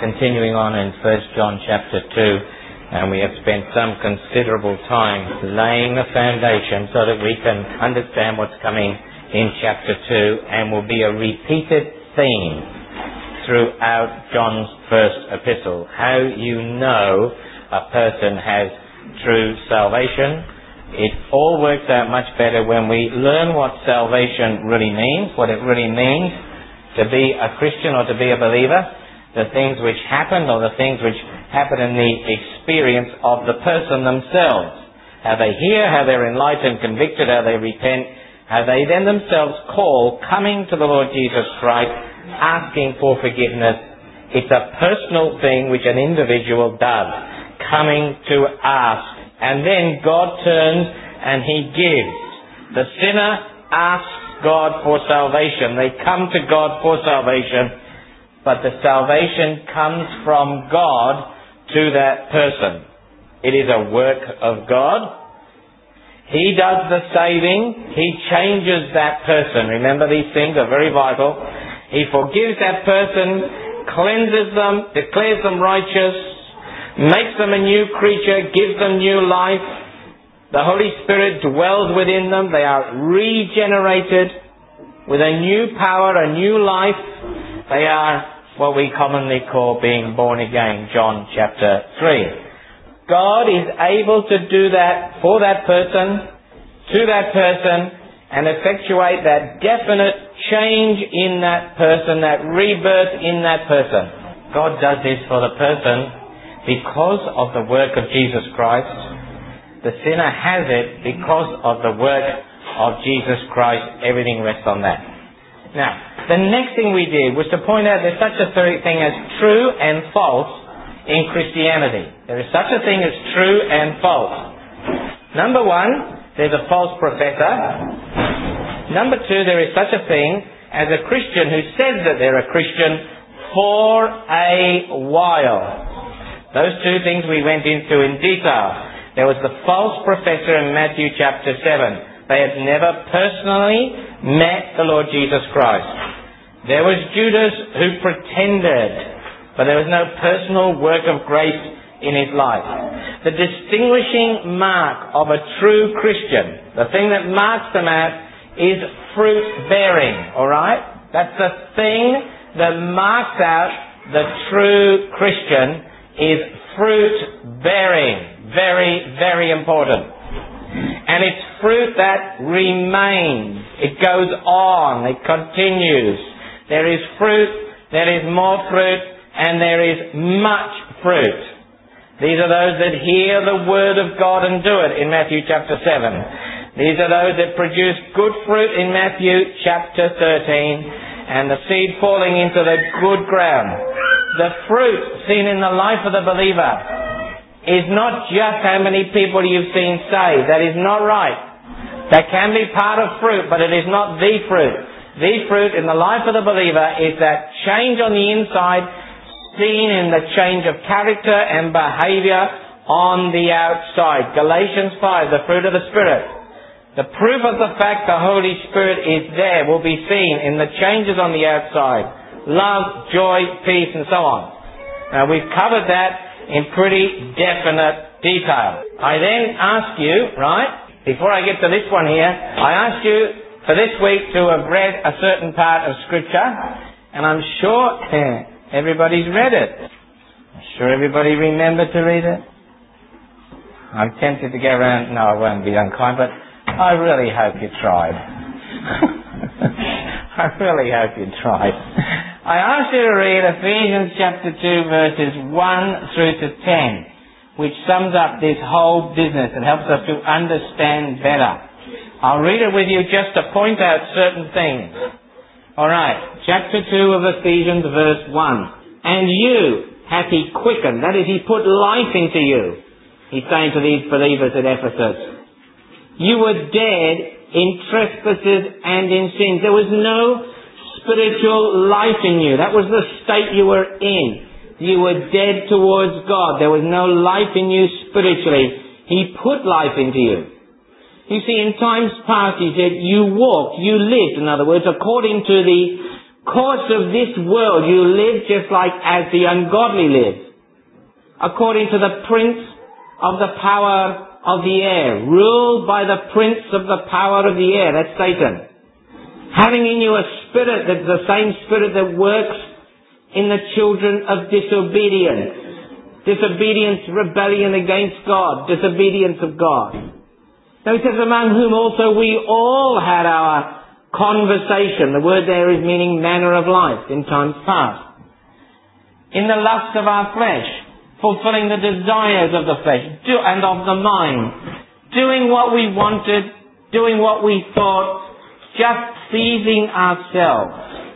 continuing on in 1 John chapter 2, and we have spent some considerable time laying the foundation so that we can understand what's coming in chapter 2, and will be a repeated theme throughout John's first epistle. How you know a person has true salvation. It all works out much better when we learn what salvation really means, what it really means to be a Christian or to be a believer, the things which happen or the things which happen in the experience of the person themselves. How they hear, how they're enlightened, convicted, how they repent, how they then themselves call, coming to the Lord Jesus Christ, asking for forgiveness. It's a personal thing which an individual does, coming to ask. And then God turns and He gives. The sinner asks God for salvation. They come to God for salvation, but the salvation comes from God to that person. It is a work of God. He does the saving. He changes that person. Remember, these things are very vital. He forgives that person, cleanses them, declares them righteous, makes them a new creature, gives them new life. The Holy Spirit dwells within them. They are regenerated with a new power, a new life. They are what we commonly call being born again, John chapter 3. God is able to do that for that person, to that person, and effectuate that definite change in that person, that rebirth in that person. God does this for the person because of the work of Jesus Christ. The sinner has it because of the work of Jesus Christ. Everything rests on that. Now, the next thing we did was to point out there's such a thing as true and false in Christianity. There is such a thing as true and false. Number one, there's a false professor. Number two, there is such a thing as a Christian who says that they're a Christian for a while. Those two things we went into in detail. There was the false professor in Matthew chapter 7. They had never personally met the Lord Jesus Christ. There was Judas who pretended, but there was no personal work of grace in his life. The distinguishing mark of a true Christian, the thing that marks them out, is fruit bearing. Alright? That's the thing that marks out the true Christian, is fruit bearing. Very, very important. And it's fruit that remains. It goes on. It continues. There is fruit, there is more fruit, and there is much fruit. These are those that hear the word of God and do it in Matthew chapter 7. These are those that produce good fruit in Matthew chapter 13, and the seed falling into the good ground. The fruit seen in the life of the believer is not just how many people you've seen saved. That is not right. That can be part of fruit, but it is not the fruit. The fruit in the life of the believer is that change on the inside, seen in the change of character and behavior on the outside. Galatians 5, the fruit of the Spirit. The proof of the fact the Holy Spirit is there will be seen in the changes on the outside. Love, joy, peace, and so on. Now, we've covered that in pretty definite detail. I then ask you, right, before I get to this one here, I asked you for this week to have read a certain part of Scripture, and I'm sure everybody's read it. I'm sure everybody remembered to read it. I'm tempted to go around, no, I won't be unkind, but I really hope you tried. I really hope you tried. I asked you to read Ephesians chapter 2 verses 1 through to 10, which sums up this whole business and helps us to understand better. I'll read it with you just to point out certain things. Alright, chapter 2 of Ephesians verse 1. And you hath He quickened, that is, He put life into you. He's saying to these believers at Ephesus, you were dead in trespasses and in sins. There was no spiritual life in you. That was the state you were in. You were dead towards God. There was no life in you spiritually. He put life into you. You see, in times past, He said, you walked, you lived, in other words, according to the course of this world you live just like as the ungodly live, according to the prince of the power of the air, ruled by the prince of the power of the air, that's Satan. Having in you a spirit that's the same spirit that works in the children of disobedience. Disobedience, rebellion against God, disobedience of God. Now he says, among whom also we all had our conversation. The word there is meaning manner of life in times past. In the lust of our flesh, fulfilling the desires of the flesh and of the mind, doing what we wanted, doing what we thought, just pleasing ourselves.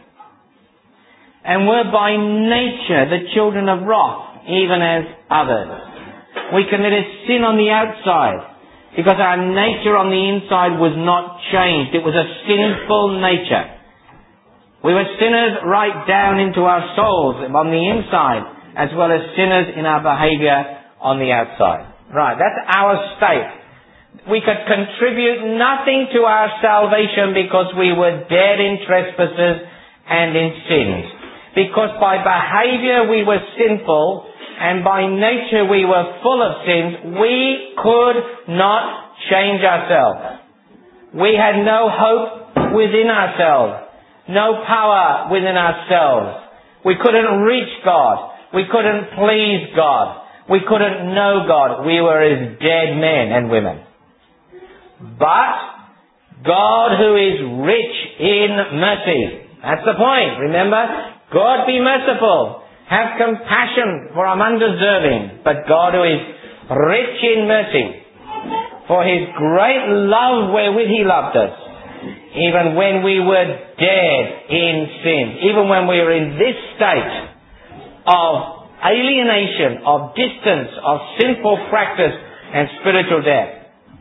And we're by nature the children of wrath, even as others. We committed sin on the outside, because our nature on the inside was not changed. It was a sinful nature. We were sinners right down into our souls on the inside, as well as sinners in our behavior on the outside. Right, that's our state. We could contribute nothing to our salvation because we were dead in trespasses and in sins. Because by behavior we were sinful, and by nature we were full of sins, we could not change ourselves. We had no hope within ourselves, no power within ourselves. We couldn't reach God. We couldn't please God. We couldn't know God. We were as dead men and women. But God, who is rich in mercy. That's the point. Remember, God be merciful. Have compassion, for I'm undeserving. But God, who is rich in mercy, for His great love wherewith He loved us, even when we were dead in sin, even when we were in this state of alienation, of distance, of sinful practice and spiritual death,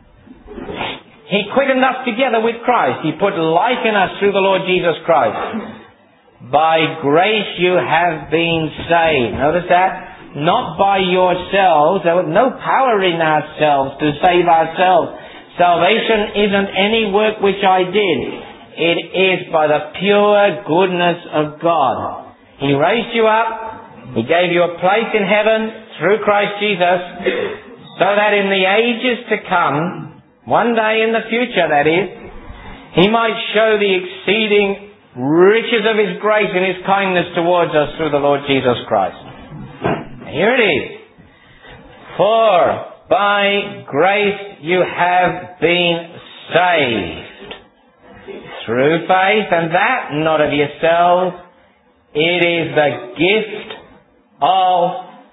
He quickened us together with Christ. He put life in us through the Lord Jesus Christ. By grace you have been saved. Notice that? Not by yourselves. There was no power in ourselves to save ourselves. Salvation isn't any work which I did. It is by the pure goodness of God. He raised you up. He gave you a place in heaven through Christ Jesus, so that in the ages to come, one day in the future that is, He might show the exceeding riches of His grace and His kindness towards us through the Lord Jesus Christ. Here it is. For by grace you have been saved through faith, and that not of yourselves. It is the gift of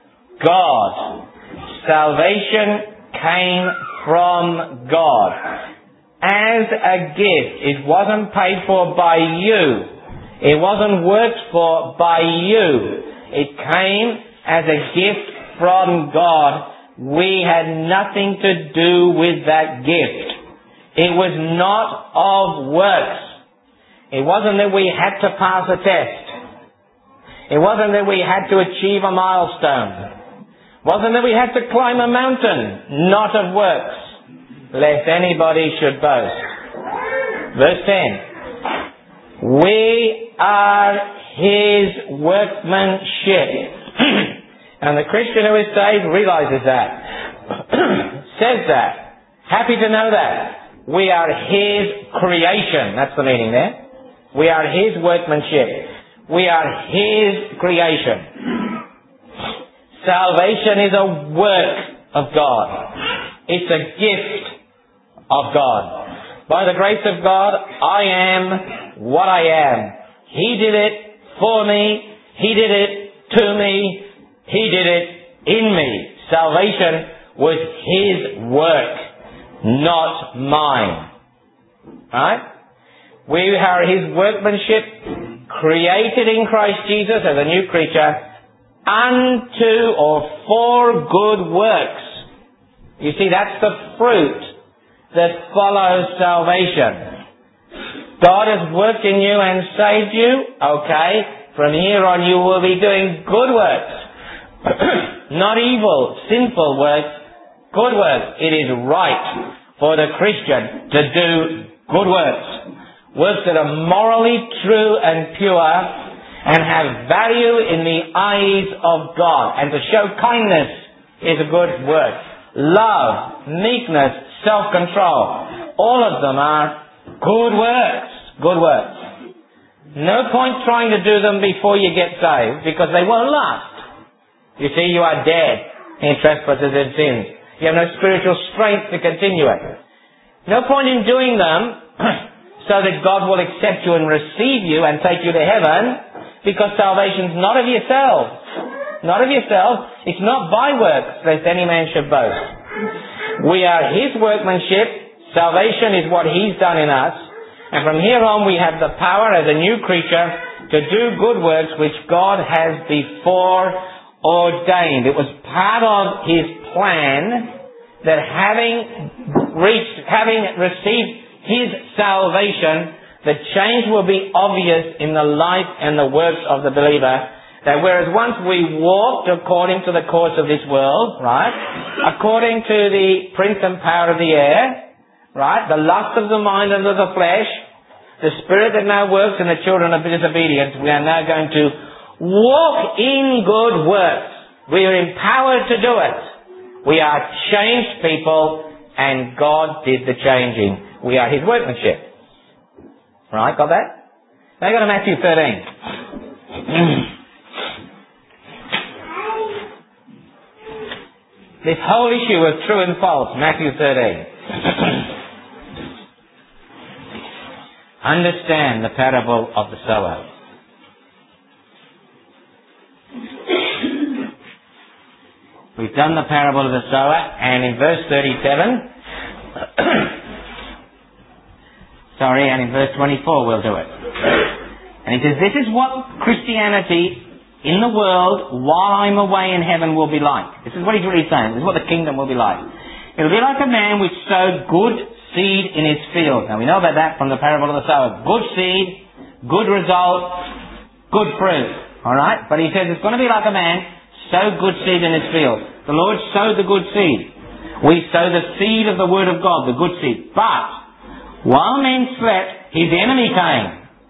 God. Salvation came from God as a gift. It wasn't paid for by you. It wasn't worked for by you. It came as a gift from God. We had nothing to do with that gift. It was not of works. It wasn't that we had to pass a test. It wasn't that we had to achieve a milestone. It wasn't that we had to climb a mountain. Not of works, lest anybody should boast. Verse 10. We are His workmanship. And the Christian who is saved realizes that. Says that. Happy to know that. We are His creation. That's the meaning there. We are His workmanship. We are His creation. Salvation is a work of God. It's a gift of God. By the grace of God, I am what I am. He did it for me. He did it to me. He did it in me. Salvation was His work, not mine. Right? We are His workmanship, created in Christ Jesus as a new creature, unto or for good works. You see, that's the fruit that follows salvation. God has worked in you and saved you. Okay, from here on you will be doing good works. Not evil, sinful works, good works. It is right for the Christian to do good works. works that are morally true and pure and have value in the eyes of God. And to show kindness is a good work. Love, meekness, self-control, all of them are good works. Good works. No point trying to do them before you get saved, because they won't last. You see, you are dead in trespasses and sins. You have no spiritual strength to continue it. No point in doing them so that God will accept you and receive you and take you to heaven, because salvation's not of yourselves. Not of yourselves. It's not by works, lest any man should boast. We are His workmanship. Salvation is what He's done in us. And from here on we have the power as a new creature to do good works which God has before ordained. It was part of His plan that having received His salvation, the change will be obvious in the life and the works of the believer. That whereas once we walked according to the course of this world, right, according to the prince and power of the air, right, the lust of the mind and of the flesh, the spirit that now works in the children of disobedience, we are now going to walk in good works. We are empowered to do it. We are changed people, and God did the changing. We are His workmanship. Right, got that? Now go to Matthew 13. This whole issue of true and false, Matthew 13. Understand the parable of the sower. We've done the parable of the sower, and in verse 37, and in verse 24 we'll do it. And he says, this is what Christianity in the world while I'm away in heaven will be like. This is what he's really saying. This is what the kingdom will be like. It will be like a man which sowed good seed in his field. Now we know about that from the parable of the sower. Good seed, good result, good fruit. Alright? But he says it's going to be like a man sowed good seed in his field. The Lord sowed the good seed. We sow the seed of the word of God, the good seed. But while men slept, his enemy came.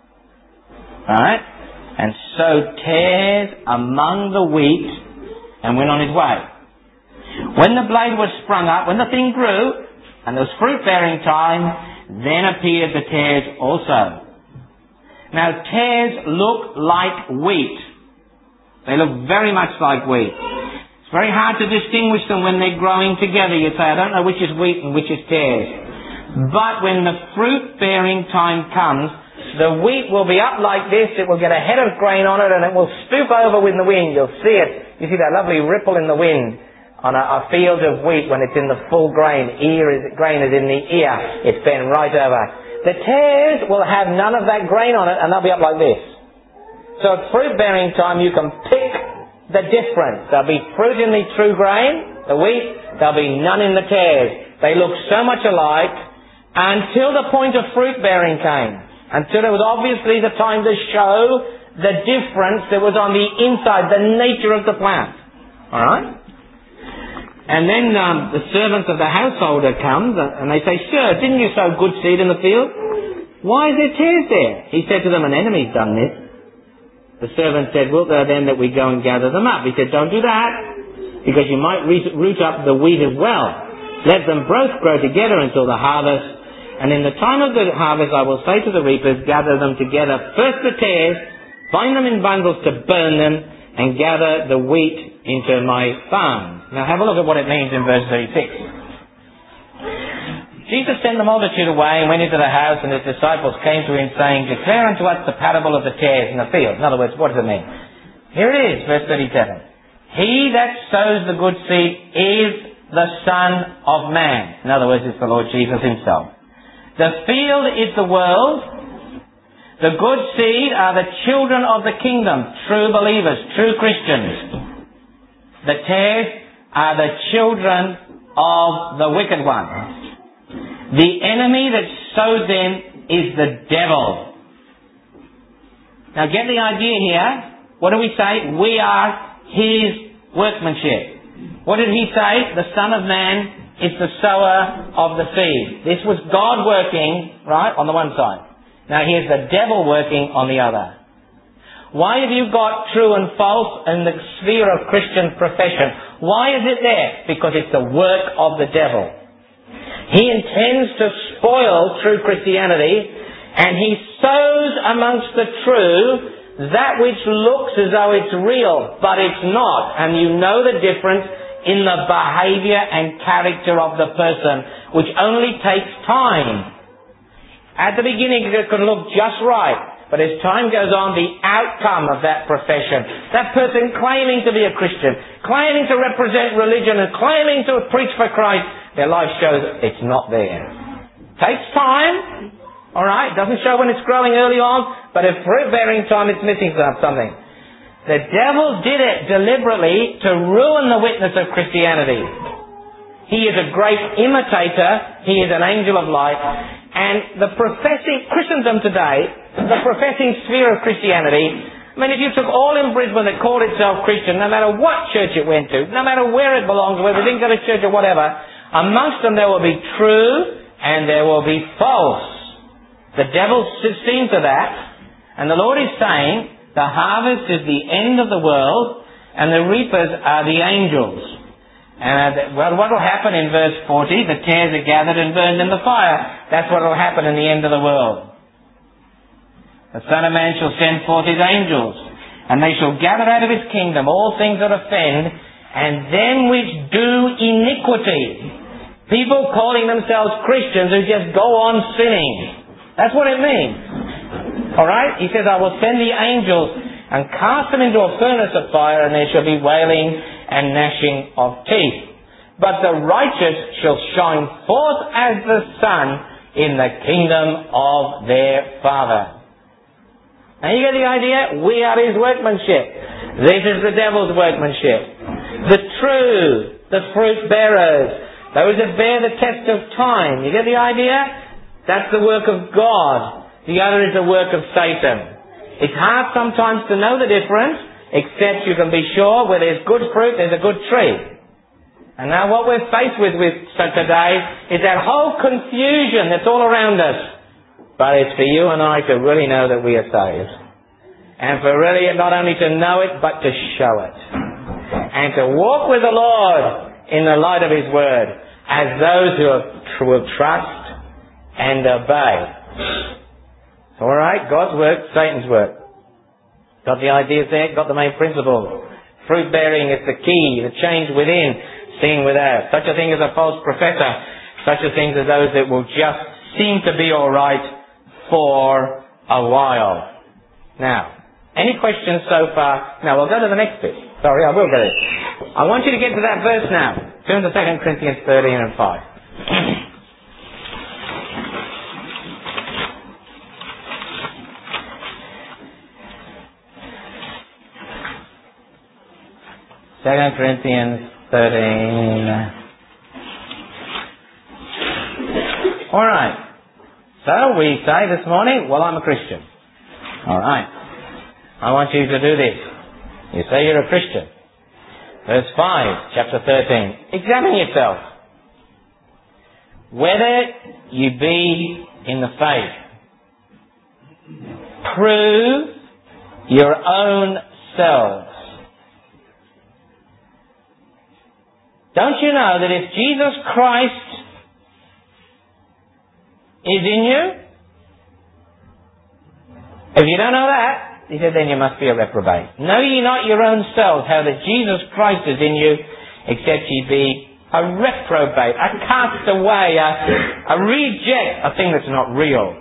Alright? And sowed tares among the wheat and went on his way. When the blade was sprung up, when the thing grew, and there was fruit-bearing time, then appeared the tares also. Now tares look like wheat. They look very much like wheat. It's very hard to distinguish them when they're growing together. You say, I don't know which is wheat and which is tares. But when the fruit-bearing time comes, the wheat will be up like this, it will get a head of grain on it, and it will stoop over with the wind. You'll see it. You see that lovely ripple in the wind on a field of wheat when it's in the full grain. Grain is in the ear. It's bent right over. The tares will have none of that grain on it, and they'll be up like this. So at fruit-bearing time, you can pick the difference. There'll be fruit in the true grain, the wheat. There'll be none in the tares. They look so much alike until the point of fruit-bearing came. Until it was obviously the time to show the difference that was on the inside, the nature of the plant. Alright? And then the servants of the householder comes and they say, Sir, didn't you sow good seed in the field? Why is there tares there? He said to them, An enemy's done this. The servant said, Wilt thou then that we go and gather them up? He said, Don't do that, because you might root up the wheat as well. Let them both grow together until the harvest. And in the time of the harvest I will say to the reapers, gather them together, first the tares, bind them in bundles to burn them, and gather the wheat into my barn. Now have a look at what it means in verse 36. Jesus sent the multitude away and went into the house, and his disciples came to him saying, Declare unto us the parable of the tares in the field. In other words, what does it mean? Here it is, verse 37. He that sows the good seed is the Son of Man. In other words, it's the Lord Jesus himself. The field is the world. The good seed are the children of the kingdom, true believers, true Christians. The tares are the children of the wicked one. The enemy that sows them is the devil. Now get the idea here. What do we say? We are his workmanship. What did he say? The Son of Man is the sower of the seed. This was God working, right, on the one side. Now here's the devil working on the other. Why have you got true and false in the sphere of Christian profession? Why is it there? Because it's the work of the devil. He intends to spoil true Christianity, and he sows amongst the true that which looks as though it's real, but it's not. And you know the difference in the behavior and character of the person, which only takes time. At the beginning it can look just right, but as time goes on, the outcome of that profession, that person claiming to be a Christian, claiming to represent religion and claiming to preach for Christ, their life shows it's not there. Takes time, alright, doesn't show when it's growing early on, but at fruit-bearing time it's missing something. The devil did it deliberately to ruin the witness of Christianity. He is a great imitator, he is an angel of light, and the professing Christendom today, the professing sphere of Christianity, I mean, if you took all in Brisbane that called itself Christian, no matter what church it went to, no matter where it belonged, whether it didn't go to church or whatever, amongst them there will be true and there will be false. The devil seen to that, and the Lord is saying, the harvest is the end of the world, and the reapers are the angels. And what will happen in verse 40? The tares are gathered and burned in the fire. That's what will happen in the end of the world. The Son of Man shall send forth his angels, and they shall gather out of his kingdom all things that offend, and them which do iniquity. People calling themselves Christians who just go on sinning. That's what it means. Alright? He says, I will send the angels and cast them into a furnace of fire, and there shall be wailing and gnashing of teeth. But the righteous shall shine forth as the sun in the kingdom of their Father. Now you get the idea? We are his workmanship. This is the devil's workmanship. The true, the fruit bearers, those that bear the test of time. You get the idea? That's the work of God. The other is the work of Satan. It's hard sometimes to know the difference, except you can be sure where there's good fruit, there's a good tree. And now what we're faced with today is that whole confusion that's all around us. But it's for you and I to really know that we are saved. And for really not only to know it, but to show it. And to walk with the Lord in the light of his word as those who will trust and obey. Alright, God's work, Satan's work. Got the ideas there, got the main principle. Fruit bearing is the key, the change within, seen without. Such a thing as a false professor, such a thing as those that will just seem to be alright for a while. Now, any questions so far? Now, we'll go to the next bit. Sorry, I will go there. I want you to get to that verse now. Turn to 2 Corinthians 13 and 5. 2 Corinthians 13. Alright. So we say this morning, well, I'm a Christian. Alright. I want you to do this. You say you're a Christian. Verse 5, chapter 13. Examine yourself. Whether you be in the faith. Prove your own selves. Don't you know that if Jesus Christ is in you, if you don't know that, he said, then you must be a reprobate. Know ye not your own selves how that Jesus Christ is in you, except ye be a reprobate, a castaway, a reject, a thing that's not real.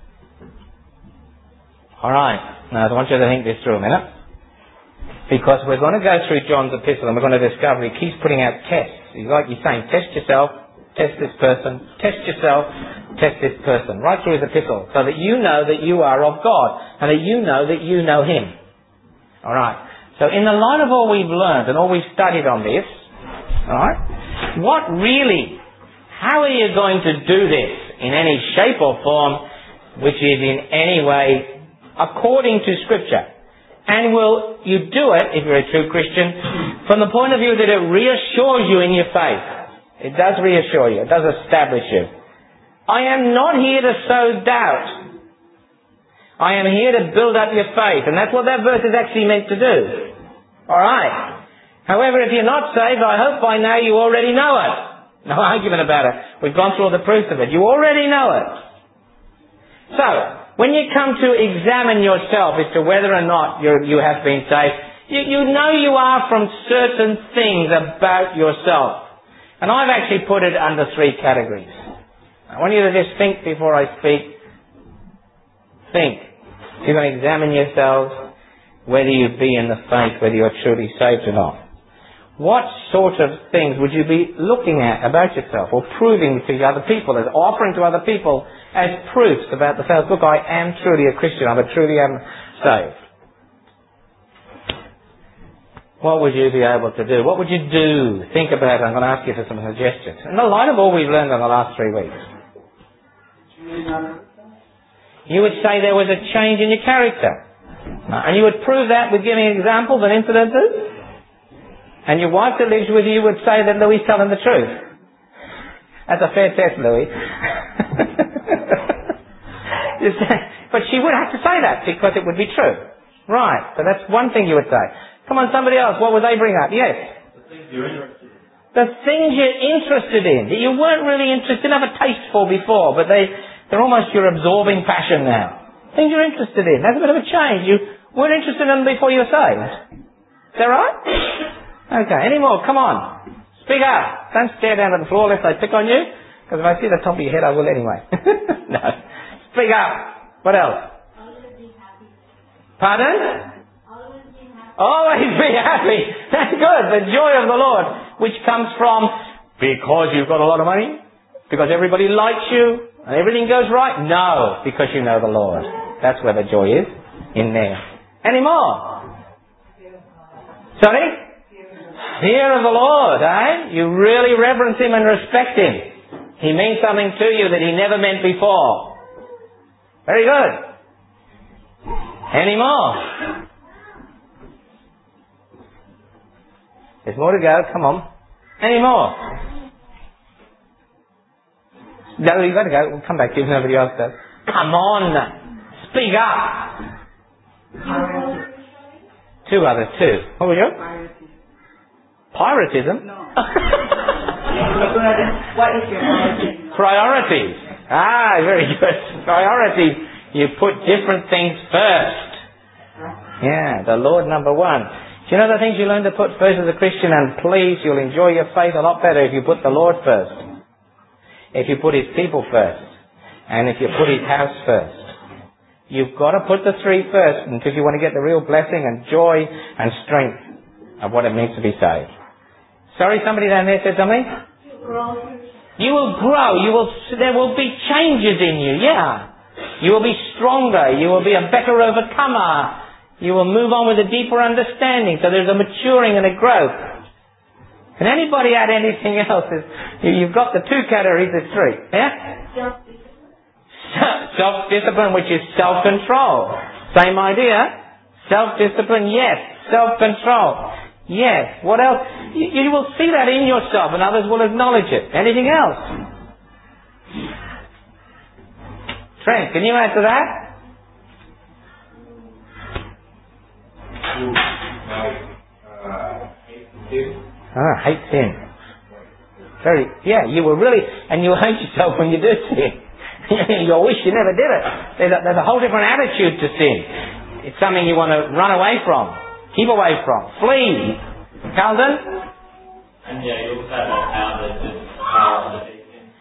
Alright, now I want you to think this through a minute. Because we're going to go through John's epistle and we're going to discover he keeps putting out tests. He's like he's saying, test yourself, test this person, test yourself, test this person. Right through his epistle. So that you know that you are of God. And that you know him. Alright. So in the light of all we've learned and all we've studied on this, alright, how are you going to do this in any shape or form which is in any way according to Scripture? And will you do it, if you're a true Christian, from the point of view that it reassures you in your faith? It does reassure you. It does establish you. I am not here to sow doubt. I am here to build up your faith. And that's what that verse is actually meant to do. Alright. However, if you're not saved, I hope by now you already know it. No argument about it. We've gone through all the proofs of it. You already know it. So, when you come to examine yourself as to whether or not you have been saved, you know you are from certain things about yourself. And I've actually put it under 3 categories. I want you to just think before I speak. Think. You're going to examine yourselves whether you be in the faith, whether you're truly saved or not. What sort of things would you be looking at about yourself or proving to other people, as offering to other people as proofs about the fact, look, I am truly a Christian, I truly am saved? What would you be able to do? What would you do? Think about it. I'm going to ask you for some suggestions. In the light of all we've learned in the last 3 weeks. You would say there was a change in your character. And you would prove that with giving examples and incidences. And your wife that lives with you would say that Louis is telling the truth. That's a fair test, Louis. But she would have to say that because it would be true. Right. So that's one thing you would say. Come on, somebody else. What would they bring up? Yes? The things you're interested in. The things you're interested in. That you weren't really interested, didn't have a taste for before, but they're almost your absorbing passion now. Things you're interested in. That's a bit of a change. You weren't interested in them before you were saved. Is that right? Okay, any more? Come on. Speak up. Don't stare down at the floor lest I pick on you. Because if I see the top of your head, I will anyway. No. Speak up. What else? Always be happy. Pardon? Always be happy. Always be happy. That's good. The joy of the Lord. Which comes from because you've got a lot of money? Because everybody likes you? And everything goes right? No. Because you know the Lord. That's where the joy is. In there. Any more? Sorry? Fear of the Lord, eh? You really reverence Him and respect Him. He means something to you that He never meant before. Very good. Any more? There's more to go. Come on. Any more? No, you've got to go. We'll come back to you if nobody else does. Come on. Speak up. 2 others. 2. What were you? Piratism? No. What is your priority? Priorities. Ah, very good. Priorities. You put different things first. Yeah, the Lord number 1. Do you know the things you learn to put first as a Christian? And please, you'll enjoy your faith a lot better if you put the Lord first. If you put His people first. And if you put His house first. You've got to put the 3 first if you want to get the real blessing and joy and strength of what it means to be saved. Sorry, somebody down there said something? You will grow. There will be changes in you, yeah. You will be stronger. You will be a better overcomer. You will move on with a deeper understanding. So there's a maturing and a growth. Can anybody add anything else? You've got the 2 categories, there's 3. Yeah? Self-discipline, which is self-control. Same idea. Self-discipline, yes. Self-control. Yes. What else? You will see that in yourself and others will acknowledge it. Anything else? Trent, can you answer that? Hate sin. You will really, and you hate yourself when you do sin. You wish you never did it. There's a whole different attitude to sin. It's something you want to run away from. Keep away from. Flee. Carlton? And you also have that power that power of the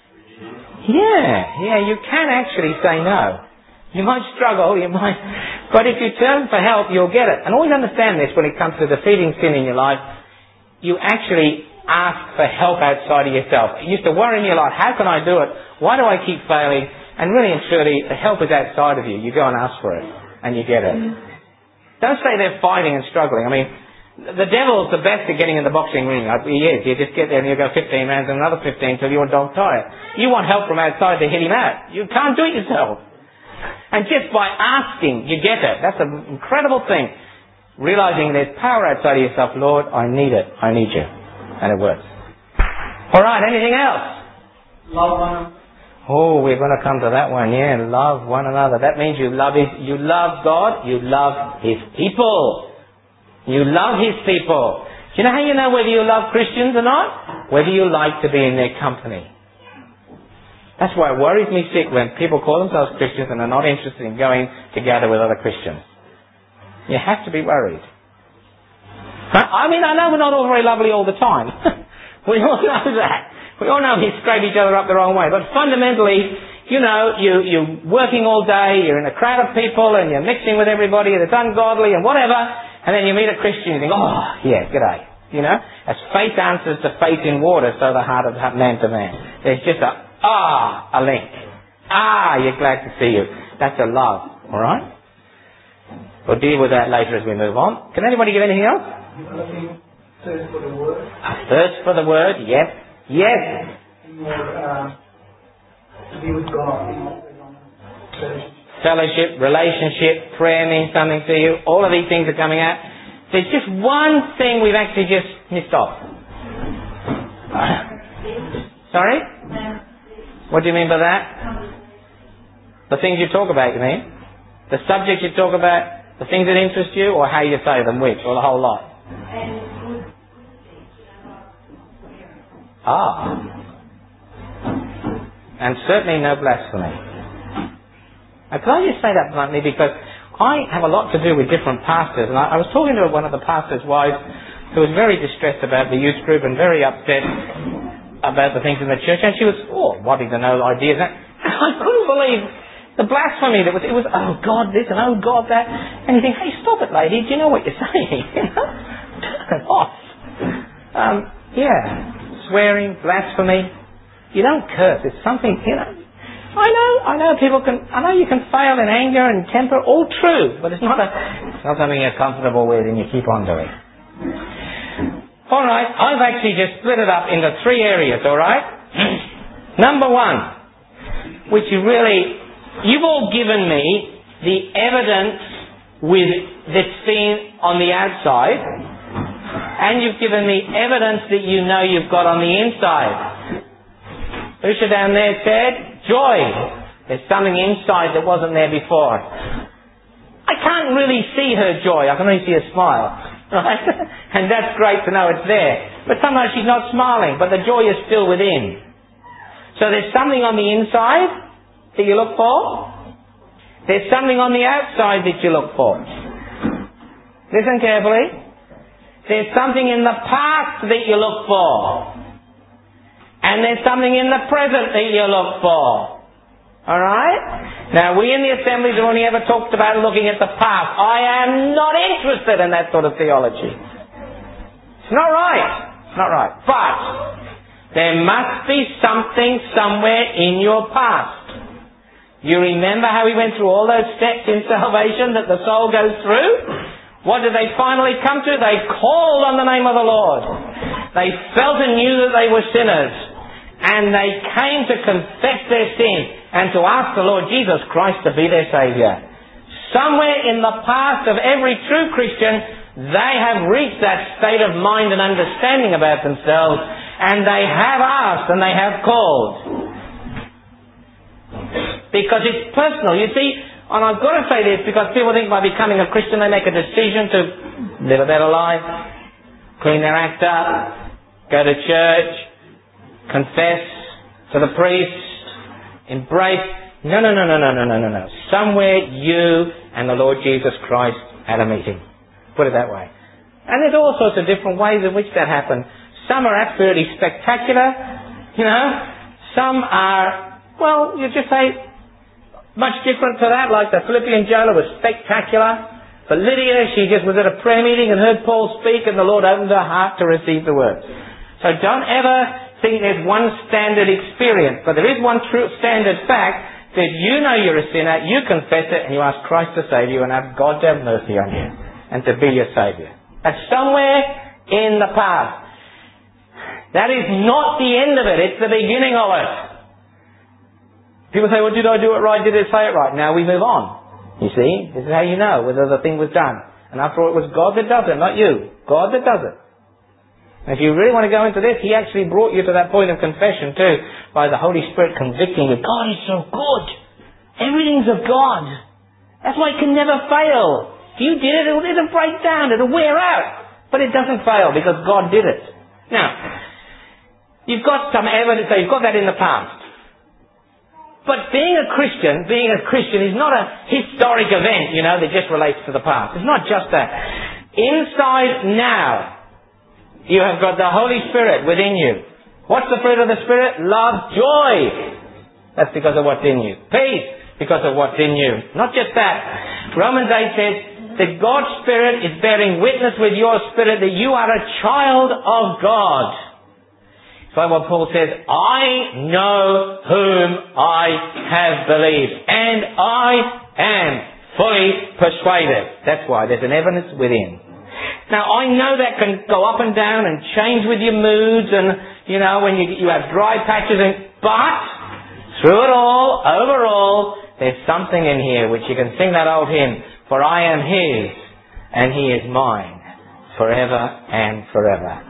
Yeah, you can actually say no. You might struggle, but if you turn for help, you'll get it. And always understand this when it comes to defeating sin in your life. You actually ask for help outside of yourself. You used to worry in your life, how can I do it? Why do I keep failing? And really and truly, the help is outside of you. You go and ask for it, and you get it. Don't say they're fighting and struggling. I mean, the devil's the best at getting in the boxing ring. He is. You just get there and you go 15 rounds and another 15 until you're dog tired. You want help from outside to hit him out. You can't do it yourself. And just by asking, you get it. That's an incredible thing. Realizing there's power outside of yourself. Lord, I need it. I need you. And it works. All right, anything else? Love one another. Oh, we're going to come to that one. Yeah, love one another. That means you love God, you love His people. You love His people. Do you know how you know whether you love Christians or not? Whether you like to be in their company. That's why it worries me sick when people call themselves Christians and are not interested in going together with other Christians. You have to be worried. I mean, I know we're not all very lovely all the time. We all know that. We all know we scrape each other up the wrong way. But fundamentally, you know, you're working all day, you're in a crowd of people, and you're mixing with everybody that's ungodly and whatever, and then you meet a Christian and you think, oh, yeah, g'day. You know, as faith answers to faith in water, so the heart of man to man. There's just a link. You're glad to see you. That's a love, alright? We'll deal with that later as we move on. Can anybody give anything else? Thirst for the word. A thirst for the word, yes. Yes. To be with God. Fellowship, relationship, prayer means something to you. All of these things are coming out. There's just one thing we've actually just missed off. Sorry? What do you mean by that? The things you talk about, you mean? The subjects you talk about, the things that interest you, or how you say them, which, or the whole lot? And certainly no blasphemy. Now, can I just say that bluntly, because I have a lot to do with different pastors, and I was talking to one of the pastors' wives who was very distressed about the youth group and very upset about the things in the church, and she was wanting to know ideas. And I couldn't believe the blasphemy that was. It was, oh God this and oh God that, and you think, hey, stop it, lady. Do you know what you're saying? Turn it off. Swearing, blasphemy. You don't curse. It's something, you know. I know you can fail in anger and temper, all true, but it's not something you're comfortable with and you keep on doing. Alright, I've actually just split it up into 3 areas, alright? Number 1, which you've all given me the evidence that's seen on the outside, and you've given me evidence that you know you've got on the inside. Usha down there said, joy. There's something inside that wasn't there before. I can't really see her joy. I can only see her smile. Right? And that's great to know it's there. But sometimes she's not smiling, but the joy is still within. So there's something on the inside that you look for. There's something on the outside that you look for. Listen carefully. There's something in the past that you look for. And there's something in the present that you look for. Alright? Now, we in the assemblies have only ever talked about looking at the past. I am not interested in that sort of theology. It's not right. It's not right. But there must be something somewhere in your past. You remember how we went through all those steps in salvation that the soul goes through? What did they finally come to? They called on the name of the Lord. They felt and knew that they were sinners. And they came to confess their sin and to ask the Lord Jesus Christ to be their Saviour. Somewhere in the past of every true Christian, they have reached that state of mind and understanding about themselves, and they have asked and they have called. Because it's personal. You see, and I've got to say this because people think by becoming a Christian they make a decision to live a better life, clean their act up, go to church, confess to the priest, embrace. No. Somewhere you and the Lord Jesus Christ had a meeting. Put it that way. And there's all sorts of different ways in which that happened. Some are absolutely spectacular, you know. Some are, well, you just say, much different to that, like the Philippian jailer was spectacular. But Lydia, she just was at a prayer meeting and heard Paul speak and the Lord opened her heart to receive the word. So don't ever think there's one standard experience, but there is one true standard fact that you know you're a sinner, you confess it, and you ask Christ to save you and have God to have mercy on you and to be your Saviour. That's somewhere in the past. That is not the end of it, it's the beginning of it. People say, well, did I do it right? Did I say it right? Now we move on. You see, this is how you know whether the thing was done. And after all, it was God that does it, not you. God that does it. And if you really want to go into this, He actually brought you to that point of confession too, by the Holy Spirit convicting you. God is so good. Everything's of God. That's why it can never fail. If you did it, it'll break down, it'll wear out. But it doesn't fail because God did it. Now, you've got some evidence, so you've got that in the past. But being a Christian is not a historic event, that just relates to the past. It's not just that. Inside now, you have got the Holy Spirit within you. What's the fruit of the Spirit? Love, joy. That's because of what's in you. Peace, because of what's in you. Not just that. Romans 8 says that God's Spirit is bearing witness with your spirit that you are a child of God. So what Paul says, I know whom I have believed, and I am fully persuaded. That's why there's an evidence within. Now I know that can go up and down and change with your moods and, when you have dry patches, but through it all, overall, there's something in here which you can sing that old hymn, for I am His and He is mine forever and forever.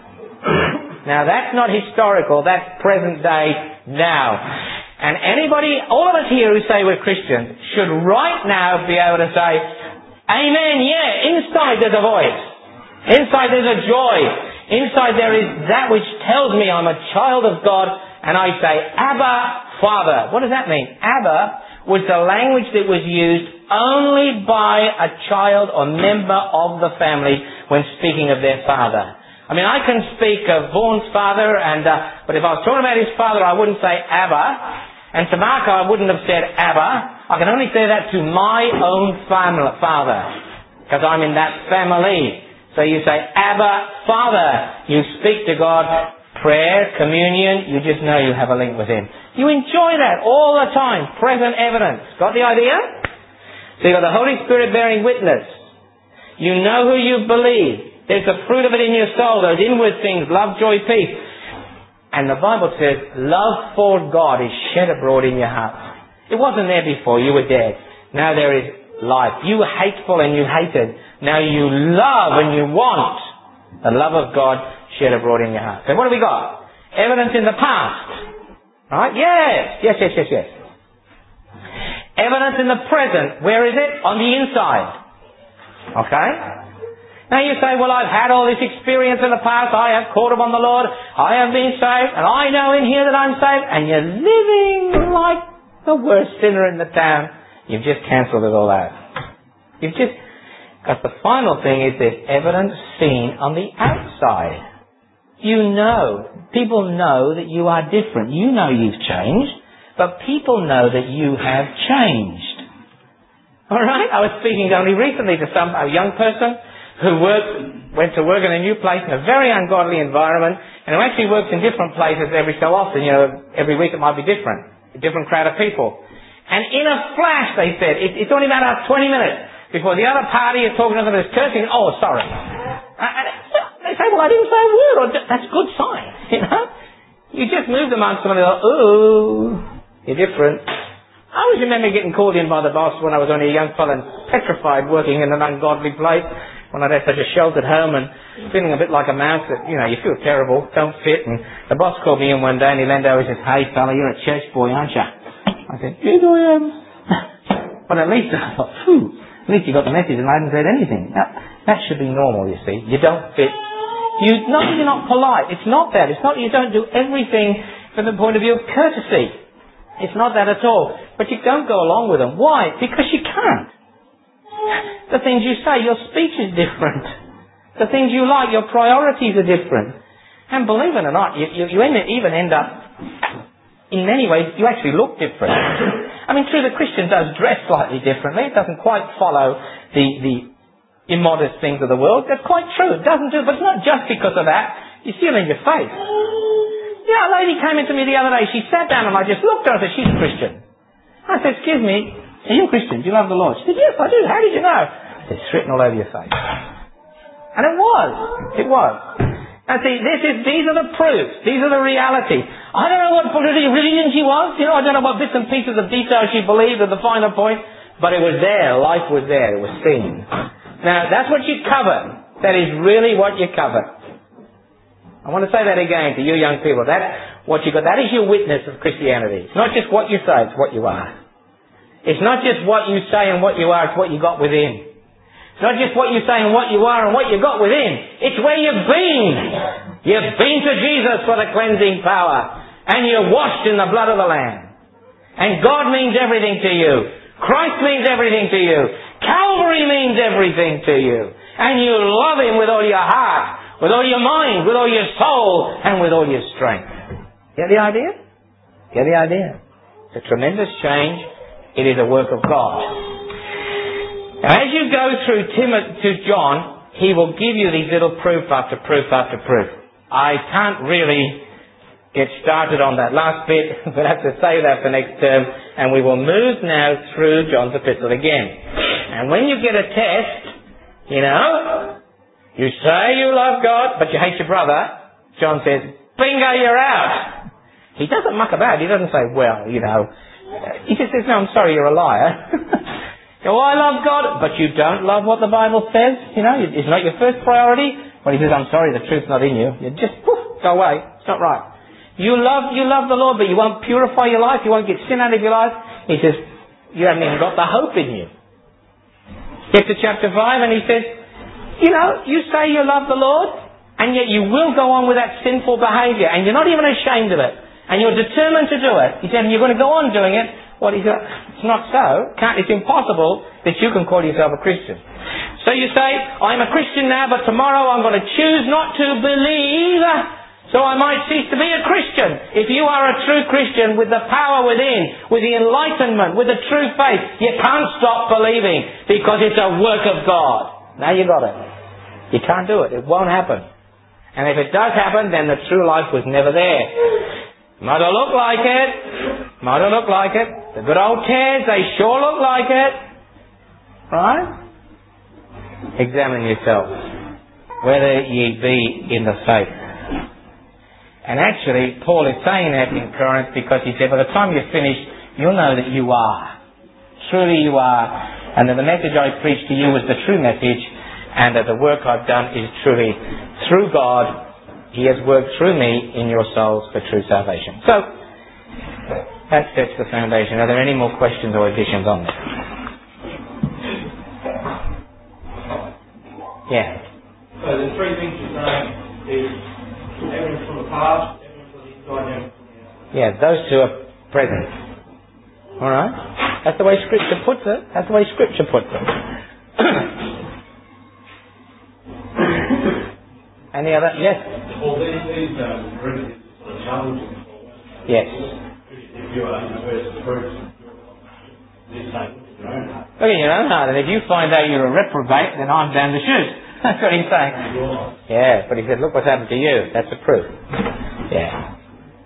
Now that's not historical, that's present day now. And anybody, all of us here who say we're Christians, should right now be able to say, Amen, yeah, inside there's a voice. Inside there's a joy. Inside there is that which tells me I'm a child of God, and I say, Abba, Father. What does that mean? Abba was the language that was used only by a child or member of the family when speaking of their father. I can speak of Vaughan's father, but if I was talking about his father, I wouldn't say Abba. And to Mark, I wouldn't have said Abba. I can only say that to my own father, because I'm in that family. So you say, Abba, Father. You speak to God, prayer, communion, you just know you have a link with Him. You enjoy that all the time. Present evidence. Got the idea? So you've got the Holy Spirit bearing witness. You know who you believe. There's the fruit of it in your soul, those inward things, love, joy, peace. And the Bible says, love for God is shed abroad in your heart. It wasn't there before, you were dead. Now there is life. You were hateful and you hated. Now you love and you want the love of God shed abroad in your heart. So what have we got? Evidence in the past. Right? Yes. Evidence in the present. Where is it? On the inside. Okay? Now you say, well, I've had all this experience in the past. I have called upon the Lord. I have been saved. And I know in here that I'm saved. And you're living like the worst sinner in the town. You've just cancelled it all out. Because the final thing is there's evidence seen on the outside. People know that you are different. You know you've changed. But people know that you have changed. Alright? I was speaking only recently to a young person who went to work in a new place in a very ungodly environment, and who actually works in different places every so often. Every week it might be different. A different crowd of people. And in a flash, they said, it's only about 20 minutes before the other party is talking to them, is cursing, oh, sorry. And they say, well, I didn't say a word. Or that's a good sign, You just moved amongst them and they go, ooh, you're different. I always remember getting called in by the boss when I was only a young fella and petrified working in an ungodly place, when I'd had such a sheltered home and feeling a bit like a mouse that, you feel terrible, don't fit. And the boss called me in one day and he leaned over and said, hey fella, you're a church boy, aren't you? I said, yes I am. But at least I thought, at least you got the message and I hadn't said anything. Now, that should be normal, you see. You don't fit. You're not polite. It's not that. It's not you don't do everything from the point of view of courtesy. It's not that at all. But you don't go along with them. Why? Because you can't. The things you say, your speech is different. The things you like, your priorities are different. And believe it or not, you even end up, in many ways, you actually look different. True, the Christian does dress slightly differently. It doesn't quite follow the immodest things of the world. That's quite true. It doesn't do, but it's not just because of that. You see it in your face. A lady came into me the other day. She sat down and I just looked at her and said, she's a Christian. I said, excuse me, are you a Christian? Do you love the Lord? She said, yes, I do. How did you know? I said, it's written all over your face. And it was. It was. And see, these are the proofs. These are the reality. I don't know what religion she was. I don't know what bits and pieces of detail she believed at the final point. But it was there. Life was there. It was seen. Now, that's what you cover. That is really what you cover. I want to say that again to you young people. That's what you got. That is your witness of Christianity. It's not just what you say, it's what you are. It's not just what you say and what you are, it's what you got within. It's not just what you say and what you are and what you got within. It's where you've been. You've been to Jesus for the cleansing power. And you're washed in the blood of the Lamb. And God means everything to you. Christ means everything to you. Calvary means everything to you. And you love Him with all your heart, with all your mind, with all your soul, and with all your strength. Get the idea? Get the idea? It's a tremendous change. It is a work of God. Now, as you go through to John, he will give you these little proof after proof after proof. I can't really get started on that last bit. We'll have to save that for next term. And we will move now through John's epistle again. And when you get a test, you say you love God, but you hate your brother, John says, bingo, you're out. He doesn't muck about. He doesn't say, he just says, no, I'm sorry, you're a liar. I love God, but you don't love what the Bible says. It's not your first priority. Well, he says, I'm sorry, the truth's not in you. You just, go away. It's not right. You love the Lord, but you won't purify your life. You won't get sin out of your life. He says, you haven't even got the hope in you. Get to chapter 5 and he says, you say you love the Lord, and yet you will go on with that sinful behaviour, and you're not even ashamed of it, and you're determined to do it. He said, and you're going to go on doing it. Well, he said, it's not so. It's impossible that you can call yourself a Christian. So you say, I'm a Christian now, but tomorrow I'm going to choose not to believe, so I might cease to be a Christian. If you are a true Christian with the power within, with the enlightenment, with the true faith, you can't stop believing because it's a work of God. Now you got it. You can't do it. It won't happen. And if it does happen, then the true life was never there. Might have looked like it. Might have looked like it. The good old tares, they sure look like it. Right? Examine yourselves, whether ye be in the faith. And actually, Paul is saying that in Corinth because he said, by the time you're finished, you'll know that you are. Truly you are. And that the message I preached to you was the true message, and that the work I've done is truly through God. He has worked through me in your souls for true salvation. So, that sets the foundation. Are there any more questions or additions on that? Yeah. So the three things you're saying is evidence from the past, evidence from the inside, and evidence from the outside. Yeah, those two are present. Alright? That's the way Scripture puts it. That's the way Scripture puts it. Any other? Yes? Well, these verses sort of challenging. Yes. If you are, where's the proof? This ain't your own heart. Look at your own heart, and if you find out you're a reprobate, then I'm down the chute. That's what he's saying. Yeah, but he said, look what's happened to you. That's the proof. Yeah.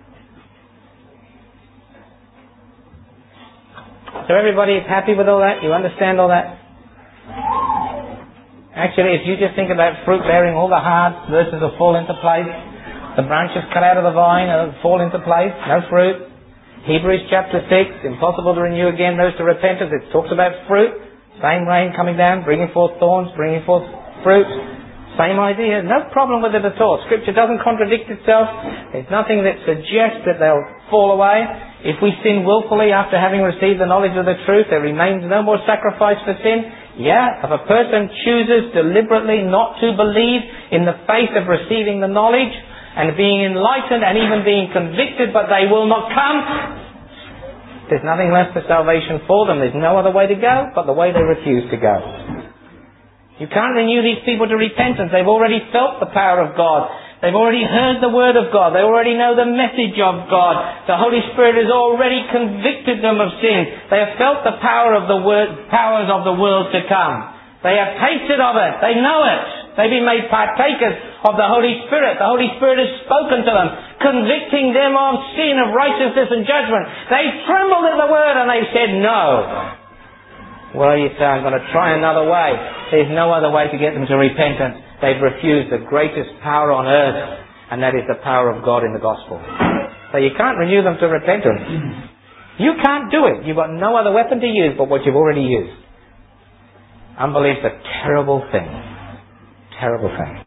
So everybody is happy with all that? You understand all that? Actually, if you just think about fruit bearing, all the hard verses will fall into place. The branches cut out of the vine will fall into place. No fruit. Hebrews chapter 6, impossible to renew again those to repentance. It talks about fruit. Same rain coming down, bringing forth thorns, bringing forth fruit. Same idea. No problem with it at all. Scripture doesn't contradict itself. There's nothing that suggests that they'll fall away. If we sin willfully after having received the knowledge of the truth, there remains no more sacrifice for sin. Yeah, if a person chooses deliberately not to believe in the face of receiving the knowledge and being enlightened and even being convicted, but they will not come, there's nothing left for salvation for them. There's no other way to go but the way they refuse to go. You can't renew these people to repentance. They've already felt the power of God. They've already heard the Word of God. They already know the message of God. The Holy Spirit has already convicted them of sin. They have felt the powers of the world to come. They have tasted of it. They know it. They've been made partakers of the Holy Spirit. The Holy Spirit has spoken to them, convicting them of sin, of righteousness and judgment. They trembled at the Word and they said no. Well, you say, I'm going to try another way. There's no other way to get them to repentance. They've refused the greatest power on earth, and that is the power of God in the gospel. So you can't renew them to repentance. You can't do it. You've got no other weapon to use but what you've already used. Unbelief's a terrible thing. Terrible thing.